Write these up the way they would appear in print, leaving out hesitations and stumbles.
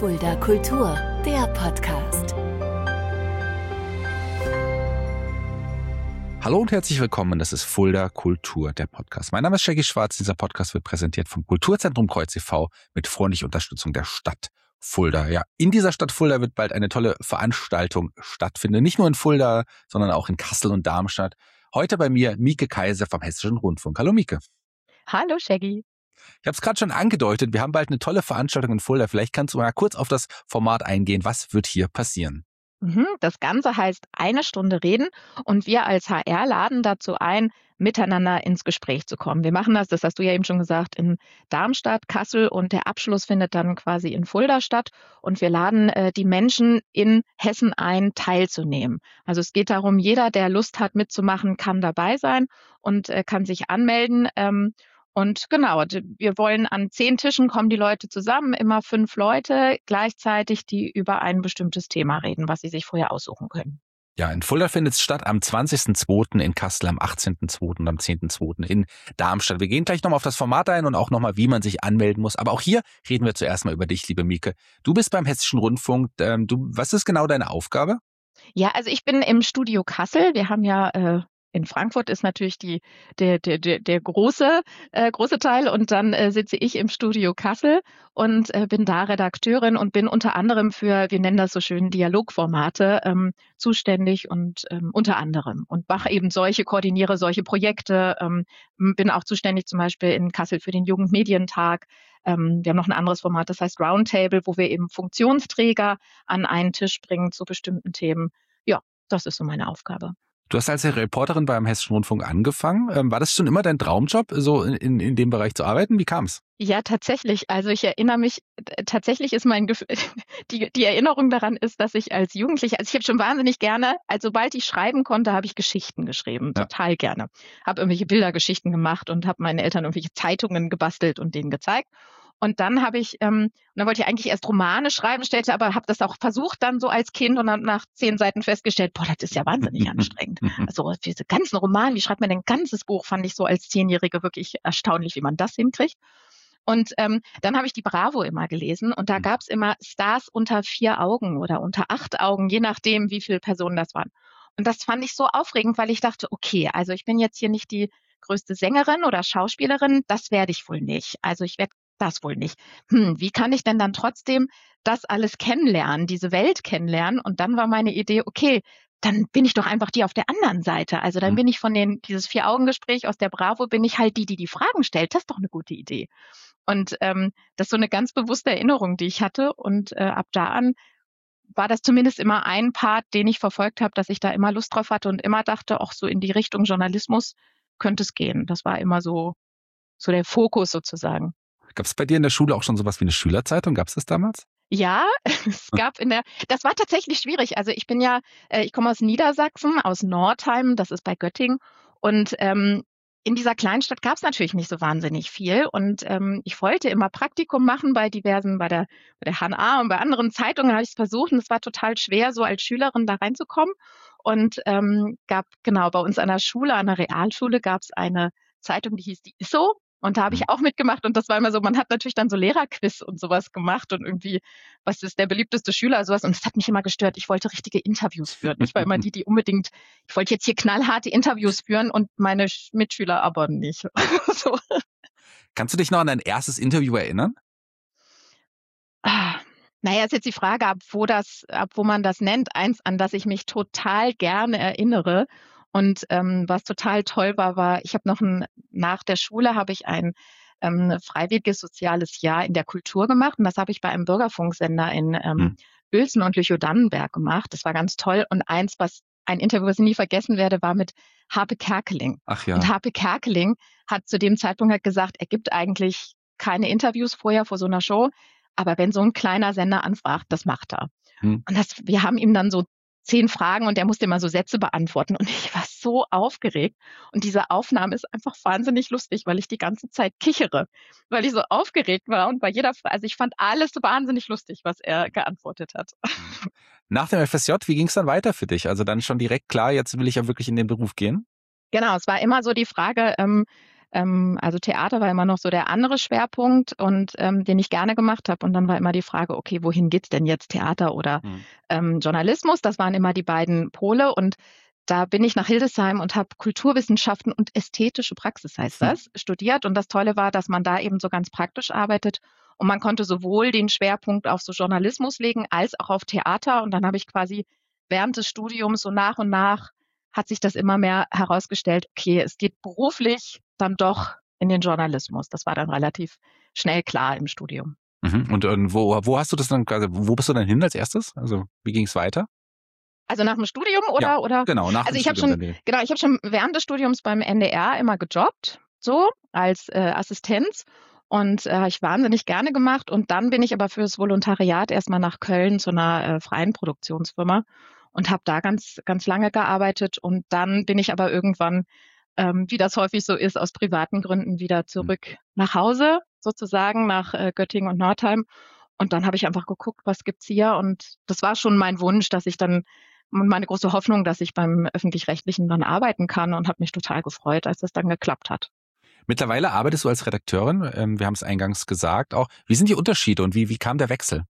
Fulda Kultur, der Podcast. Hallo und herzlich willkommen, das ist Fulda Kultur, der Podcast. Mein Name ist Shaggy Schwarz, dieser Podcast wird präsentiert vom Kulturzentrum Kreuz e.V. mit freundlicher Unterstützung der Stadt Fulda. Ja, in dieser Stadt Fulda wird bald eine tolle Veranstaltung stattfinden, nicht nur in Fulda, sondern auch in Kassel und Darmstadt. Heute bei mir Mieke Kaiser vom Hessischen Rundfunk. Hallo Mieke. Hallo Shaggy. Ich habe es gerade schon angedeutet, wir haben bald eine tolle Veranstaltung in Fulda. Vielleicht kannst du mal kurz auf das Format eingehen. Was wird hier passieren? Das Ganze heißt 1 Stunde reden und wir als HR laden dazu ein, miteinander ins Gespräch zu kommen. Wir machen das hast du ja eben schon gesagt, in Darmstadt, Kassel und der Abschluss findet dann quasi in Fulda statt und wir laden die Menschen in Hessen ein, teilzunehmen. Also es geht darum, jeder, der Lust hat mitzumachen, kann dabei sein und kann sich anmelden. Und genau, wir wollen an 10 Tischen kommen die Leute zusammen, immer 5 Leute gleichzeitig, die über ein bestimmtes Thema reden, was sie sich vorher aussuchen können. Ja, in Fulda findet es statt am 20.02., in Kassel am 18.02. und am 10.02. in Darmstadt. Wir gehen gleich nochmal auf das Format ein und auch nochmal, wie man sich anmelden muss. Aber auch hier reden wir zuerst mal über dich, liebe Mieke. Du bist beim Hessischen Rundfunk. Was ist genau deine Aufgabe? Ja, also ich bin im Studio Kassel. Wir haben ja in Frankfurt ist natürlich der große Teil und dann sitze ich im Studio Kassel und bin da Redakteurin und bin unter anderem für, wir nennen das so schön, Dialogformate zuständig und unter anderem und koordiniere solche Projekte, bin auch zuständig zum Beispiel in Kassel für den Jugendmedientag. Wir haben noch ein anderes Format, das heißt Roundtable, wo wir eben Funktionsträger an einen Tisch bringen zu bestimmten Themen. Ja, das ist so meine Aufgabe. Du hast als Reporterin beim Hessischen Rundfunk angefangen. War das schon immer dein Traumjob, so in dem Bereich zu arbeiten? Wie kam es? Ja, tatsächlich. Also ich erinnere mich, tatsächlich ist mein Gefühl, die Erinnerung daran ist, dass ich als Jugendliche, also ich habe schon wahnsinnig gerne, also sobald ich schreiben konnte, habe ich Geschichten geschrieben, total gerne. Habe irgendwelche Bildergeschichten gemacht und habe meinen Eltern irgendwelche Zeitungen gebastelt und denen gezeigt. Und dann dann wollte ich eigentlich erst Romane schreiben, habe das auch versucht dann so als Kind und dann nach 10 Seiten festgestellt, das ist ja wahnsinnig anstrengend. Also diese ganzen Romane, wie schreibt man denn ein ganzes Buch, fand ich so als 10-Jährige wirklich erstaunlich, wie man das hinkriegt. Und dann habe ich die Bravo immer gelesen und da gab es immer Stars unter 4 Augen oder unter 8 Augen, je nachdem, wie viele Personen das waren. Und das fand ich so aufregend, weil ich dachte, okay, also ich bin jetzt hier nicht die größte Sängerin oder Schauspielerin, das werde ich wohl nicht. Also ich werde das wohl nicht. Wie kann ich denn dann trotzdem das alles kennenlernen, diese Welt kennenlernen? Und dann war meine Idee, okay, dann bin ich doch einfach die auf der anderen Seite. Also dann bin ich dieses 4-Augen-Gespräch aus der Bravo, bin ich halt die Fragen stellt. Das ist doch eine gute Idee. Und das ist so eine ganz bewusste Erinnerung, die ich hatte. Und ab da an war das zumindest immer ein Part, den ich verfolgt habe, dass ich da immer Lust drauf hatte und immer dachte, auch so in die Richtung Journalismus könnte es gehen. Das war immer so der Fokus sozusagen. Gab es bei dir in der Schule auch schon sowas wie eine Schülerzeitung? Gab es das damals? Ja, es gab das war tatsächlich schwierig. Also ich komme aus Niedersachsen, aus Nordheim, das ist bei Göttingen. Und in dieser kleinen Stadt gab es natürlich nicht so wahnsinnig viel. Und ich wollte immer Praktikum machen bei der HNA und bei anderen Zeitungen habe ich es versucht. Und es war total schwer, so als Schülerin da reinzukommen. Und gab bei uns an der Schule, an der Realschule, gab es eine Zeitung, die hieß die ISSO. Und da habe ich auch mitgemacht und das war immer so, man hat natürlich dann so Lehrerquiz und sowas gemacht und irgendwie, was ist der beliebteste Schüler, sowas. Und das hat mich immer gestört. Ich wollte richtige Interviews führen. Ich war immer die unbedingt, ich wollte jetzt hier knallharte Interviews führen und meine Mitschüler aber nicht. So. Kannst du dich noch an dein erstes Interview erinnern? Naja, ist jetzt die Frage, ab wo man das nennt. Eins, an das ich mich total gerne erinnere. Und was total toll war, ich habe nach der Schule habe ich ein freiwilliges soziales Jahr in der Kultur gemacht. Und das habe ich bei einem Bürgerfunksender in Uelzen und Lüchow-Dannenberg gemacht. Das war ganz toll. Und ein Interview, was ich nie vergessen werde, war mit Harpe Kerkeling. Ach ja. Und Harpe Kerkeling hat zu dem Zeitpunkt gesagt, er gibt eigentlich keine Interviews vorher vor so einer Show. Aber wenn so ein kleiner Sender anfragt, das macht er. Und wir haben ihm dann so 10 Fragen und der musste immer so Sätze beantworten und ich war so aufgeregt und diese Aufnahme ist einfach wahnsinnig lustig, weil ich die ganze Zeit kichere, weil ich so aufgeregt war und bei jeder Frage, also ich fand alles so wahnsinnig lustig, was er geantwortet hat. Nach dem FSJ, wie ging es dann weiter für dich? Also dann schon direkt klar, jetzt will ich ja wirklich in den Beruf gehen? Genau, es war immer so die Frage, Also Theater war immer noch so der andere Schwerpunkt und den ich gerne gemacht habe. Und dann war immer die Frage, okay, wohin geht's denn jetzt, Theater oder Journalismus? Das waren immer die beiden Pole. Und da bin ich nach Hildesheim und habe Kulturwissenschaften und ästhetische Praxis, heißt das, studiert. Und das Tolle war, dass man da eben so ganz praktisch arbeitet. Und man konnte sowohl den Schwerpunkt auf so Journalismus legen, als auch auf Theater. Und dann habe ich quasi während des Studiums so nach und nach hat sich das immer mehr herausgestellt, okay, es geht beruflich dann doch in den Journalismus. Das war dann relativ schnell klar im Studium. Und wo hast du das dann, also wo bist du dann hin als erstes? Also wie ging es weiter? Also nach dem Studium oder? Ja, oder? genau, nach dem Studium. Ich habe schon während des Studiums beim NDR immer gejobbt, so als Assistenz. Und habe ich wahnsinnig gerne gemacht. Und dann bin ich aber fürs Volontariat erstmal nach Köln zu einer freien Produktionsfirma und habe da ganz, ganz lange gearbeitet. Und dann bin ich aber irgendwann, wie das häufig so ist, aus privaten Gründen wieder zurück nach Hause, sozusagen nach Göttingen und Nordheim. Und dann habe ich einfach geguckt, was gibt's hier. Und das war schon mein Wunsch, dass ich dann, meine große Hoffnung, dass ich beim Öffentlich-Rechtlichen dann arbeiten kann und habe mich total gefreut, als das dann geklappt hat. Mittlerweile arbeitest du als Redakteurin, wir haben es eingangs gesagt auch. Wie sind die Unterschiede und wie kam der Wechsel?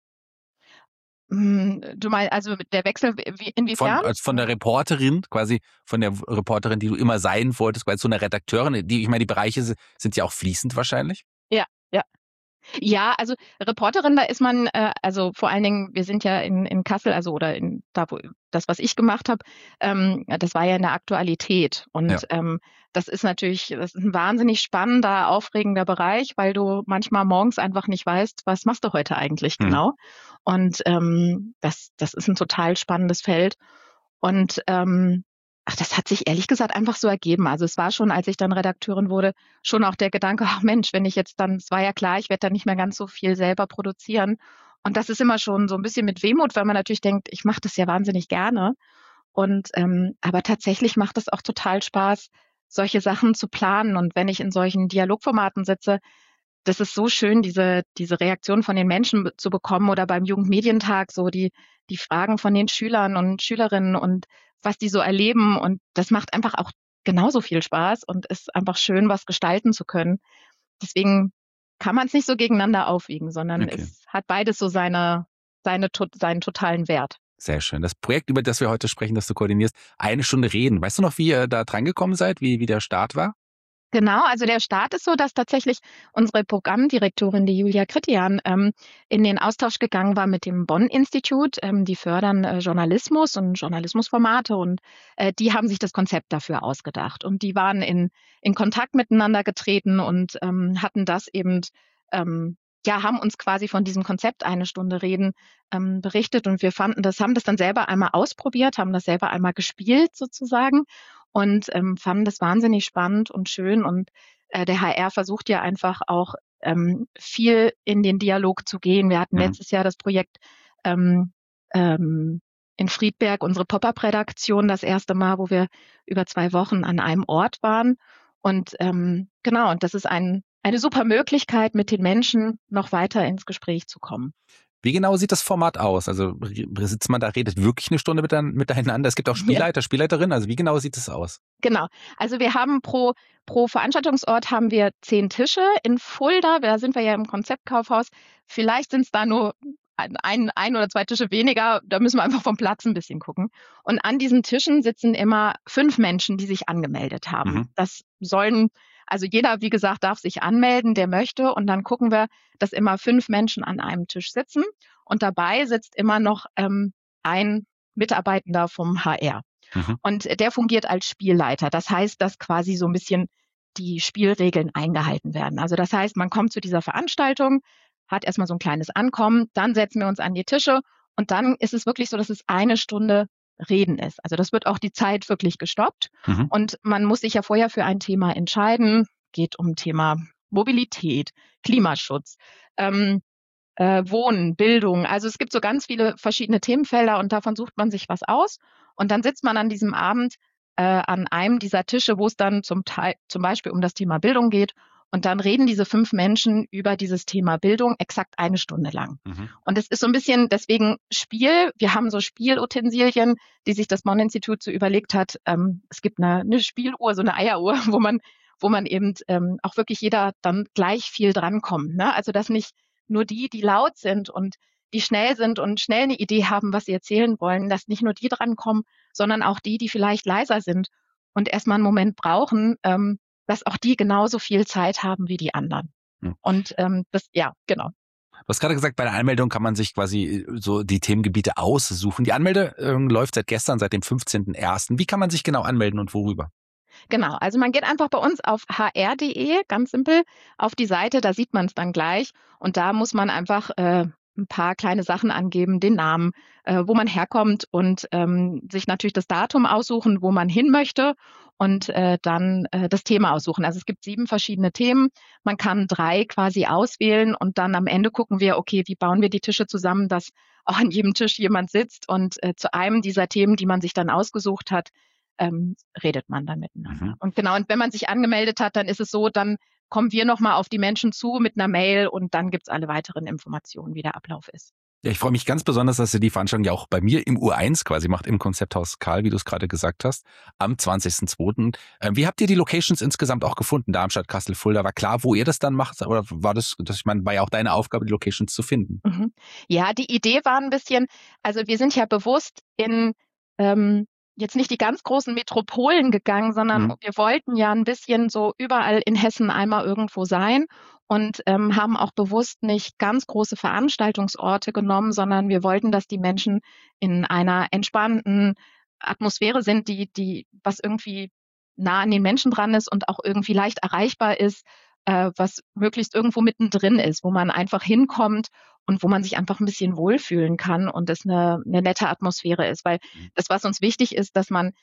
Du meinst also der Wechsel inwiefern? Von der Reporterin, quasi von der Reporterin, die du immer sein wolltest, quasi zu einer Redakteurin. Ich meine, die Bereiche sind ja auch fließend wahrscheinlich. Ja, ja. Ja, also Reporterin, da ist man, also vor allen Dingen, wir sind ja in Kassel, also oder in da, wo das, was ich gemacht habe, das war ja in der Aktualität. Und das ist ein wahnsinnig spannender, aufregender Bereich, weil du manchmal morgens einfach nicht weißt, was machst du heute eigentlich genau. Und das ist ein total spannendes Feld. Und das hat sich ehrlich gesagt einfach so ergeben. Also es war schon, als ich dann Redakteurin wurde, schon auch der Gedanke, ach Mensch, wenn ich jetzt dann, es war ja klar, ich werde dann nicht mehr ganz so viel selber produzieren. Und das ist immer schon so ein bisschen mit Wehmut, weil man natürlich denkt, ich mache das ja wahnsinnig gerne. Und aber tatsächlich macht es auch total Spaß, solche Sachen zu planen. Und wenn ich in solchen Dialogformaten sitze, das ist so schön, diese Reaktion von den Menschen zu bekommen oder beim Jugendmedientag so die Fragen von den Schülern und Schülerinnen und was die so erleben. Und das macht einfach auch genauso viel Spaß und ist einfach schön, was gestalten zu können. Deswegen kann man es nicht so gegeneinander aufwiegen, sondern es hat beides so seinen totalen Wert. Sehr schön. Das Projekt, über das wir heute sprechen, das du koordinierst, 1 Stunde reden. Weißt du noch, wie ihr da dran gekommen seid, wie der Start war? Genau, also der Start ist so, dass tatsächlich unsere Programmdirektorin, die Julia Kritian, in den Austausch gegangen war mit dem Bonn-Institut. Die fördern Journalismus und Journalismusformate und die haben sich das Konzept dafür ausgedacht. Und die waren in Kontakt miteinander getreten und hatten das eben, haben uns quasi von diesem Konzept 1 Stunde reden berichtet. Und wir haben das dann selber einmal ausprobiert, haben das selber einmal gespielt sozusagen. Und fanden das wahnsinnig spannend und schön. Und der HR versucht ja einfach auch viel in den Dialog zu gehen. Wir hatten letztes Jahr das Projekt in Friedberg, unsere Pop-up-Redaktion, das erste Mal, wo wir über 2 Wochen an einem Ort waren. Und genau, und das ist eine super Möglichkeit, mit den Menschen noch weiter ins Gespräch zu kommen. Wie genau sieht das Format aus? Also sitzt man da, redet wirklich 1 Stunde miteinander? Es gibt auch Spielleiter, Spielleiterinnen. Also wie genau sieht es aus? Genau. Also wir haben pro Veranstaltungsort haben wir 10 Tische. In Fulda, da sind wir ja im Konzeptkaufhaus. Vielleicht sind es da nur ein oder 2 Tische weniger. Da müssen wir einfach vom Platz ein bisschen gucken. Und an diesen Tischen sitzen immer 5 Menschen, die sich angemeldet haben. Das sollen Also jeder, wie gesagt, darf sich anmelden, der möchte. Und dann gucken wir, dass immer 5 Menschen an einem Tisch sitzen. Und dabei sitzt immer noch ein Mitarbeitender vom HR. Und der fungiert als Spielleiter. Das heißt, dass quasi so ein bisschen die Spielregeln eingehalten werden. Also das heißt, man kommt zu dieser Veranstaltung, hat erstmal so ein kleines Ankommen, dann setzen wir uns an die Tische und dann ist es wirklich so, dass es 1 Stunde Reden ist. Also das wird auch die Zeit wirklich gestoppt. Und man muss sich ja vorher für ein Thema entscheiden. Geht um Thema Mobilität, Klimaschutz, Wohnen, Bildung. Also es gibt so ganz viele verschiedene Themenfelder und davon sucht man sich was aus. Und dann sitzt man an diesem Abend an einem dieser Tische, wo es dann zum Beispiel um das Thema Bildung geht. Und dann reden diese 5 Menschen über dieses Thema Bildung exakt 1 Stunde lang. Und es ist so ein bisschen deswegen Spiel. Wir haben so Spielutensilien, die sich das Bonn-Institut so überlegt hat. Es gibt eine Spieluhr, so eine Eieruhr, wo wo man eben auch wirklich jeder dann gleich viel drankommt. Ne? Also dass nicht nur die laut sind und die schnell sind und schnell eine Idee haben, was sie erzählen wollen, dass nicht nur die drankommen, sondern auch die vielleicht leiser sind und erstmal einen Moment brauchen, dass auch die genauso viel Zeit haben wie die anderen. Und genau. Du hast gerade gesagt, bei der Anmeldung kann man sich quasi so die Themengebiete aussuchen. Die Anmeldung läuft seit gestern, seit dem 15.01. Wie kann man sich genau anmelden und worüber? Genau, also man geht einfach bei uns auf hr.de, ganz simpel, auf die Seite, da sieht man es dann gleich. Und da muss man einfach ein paar kleine Sachen angeben, den Namen, wo man herkommt und sich natürlich das Datum aussuchen, wo man hin möchte und dann das Thema aussuchen. Also es gibt 7 verschiedene Themen. Man kann 3 quasi auswählen und dann am Ende gucken wir, okay, wie bauen wir die Tische zusammen, dass auch an jedem Tisch jemand sitzt und zu einem dieser Themen, die man sich dann ausgesucht hat, redet man dann miteinander. Und genau, und wenn man sich angemeldet hat, dann ist es so, dann kommen wir nochmal auf die Menschen zu mit einer Mail und dann gibt's alle weiteren Informationen, wie der Ablauf ist. Ja, ich freue mich ganz besonders, dass ihr die Veranstaltung ja auch bei mir im U1 quasi macht, im Konzepthaus Karl, wie du es gerade gesagt hast, am 20.02. Wie habt ihr die Locations insgesamt auch gefunden? Darmstadt, Kassel, Fulda, war klar, wo ihr das dann macht? Oder war war ja auch deine Aufgabe, die Locations zu finden? Ja, die Idee war ein bisschen, also wir sind ja bewusst in jetzt nicht die ganz großen Metropolen gegangen, sondern wir wollten ja ein bisschen so überall in Hessen einmal irgendwo sein und haben auch bewusst nicht ganz große Veranstaltungsorte genommen, sondern wir wollten, dass die Menschen in einer entspannten Atmosphäre sind, die was irgendwie nah an den Menschen dran ist und auch irgendwie leicht erreichbar ist, was möglichst irgendwo mittendrin ist, wo man einfach hinkommt und wo man sich einfach ein bisschen wohlfühlen kann und es eine nette Atmosphäre ist. Weil das, was uns wichtig ist,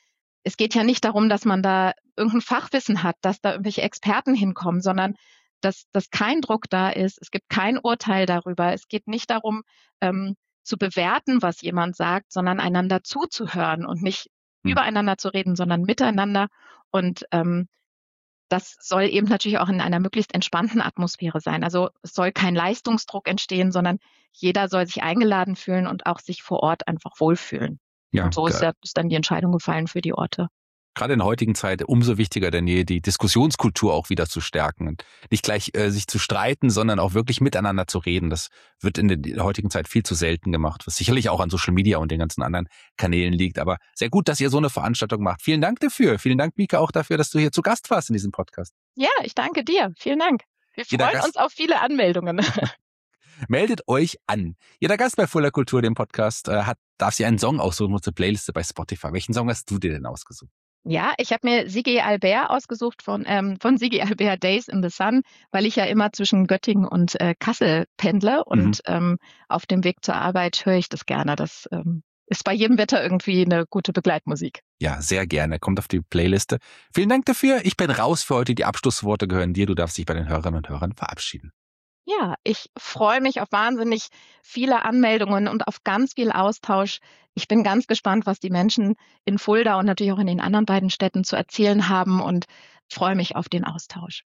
es geht ja nicht darum, dass man da irgendein Fachwissen hat, dass da irgendwelche Experten hinkommen, sondern dass kein Druck da ist. Es gibt kein Urteil darüber. Es geht nicht darum, zu bewerten, was jemand sagt, sondern einander zuzuhören und nicht übereinander zu reden, sondern miteinander. Und das soll eben natürlich auch in einer möglichst entspannten Atmosphäre sein. Also es soll kein Leistungsdruck entstehen, sondern jeder soll sich eingeladen fühlen und auch sich vor Ort einfach wohlfühlen. Ja, und so ist dann die Entscheidung gefallen für die Orte. Gerade in der heutigen Zeit umso wichtiger denn je, die Diskussionskultur auch wieder zu stärken und nicht gleich sich zu streiten, sondern auch wirklich miteinander zu reden. Das wird in der heutigen Zeit viel zu selten gemacht, was sicherlich auch an Social Media und den ganzen anderen Kanälen liegt. Aber sehr gut, dass ihr so eine Veranstaltung macht. Vielen Dank dafür. Vielen Dank, Mika, auch dafür, dass du hier zu Gast warst in diesem Podcast. Ja, ich danke dir. Vielen Dank. Wir freuen uns auf viele Anmeldungen. Meldet euch an. Jeder Gast bei Fulda Kultur, dem Podcast, darf sich einen Song aussuchen, unsere Playliste bei Spotify. Welchen Song hast du dir denn ausgesucht? Ja, ich habe mir Sigi Albert ausgesucht von Sigi Albert Days in the Sun, weil ich ja immer zwischen Göttingen und Kassel pendle und auf dem Weg zur Arbeit höre ich das gerne. Das ist bei jedem Wetter irgendwie eine gute Begleitmusik. Ja, sehr gerne. Kommt auf die Playliste. Vielen Dank dafür. Ich bin raus für heute. Die Abschlussworte gehören dir. Du darfst dich bei den Hörerinnen und Hörern verabschieden. Ja, ich freue mich auf wahnsinnig viele Anmeldungen und auf ganz viel Austausch. Ich bin ganz gespannt, was die Menschen in Fulda und natürlich auch in den anderen beiden Städten zu erzählen haben und freue mich auf den Austausch.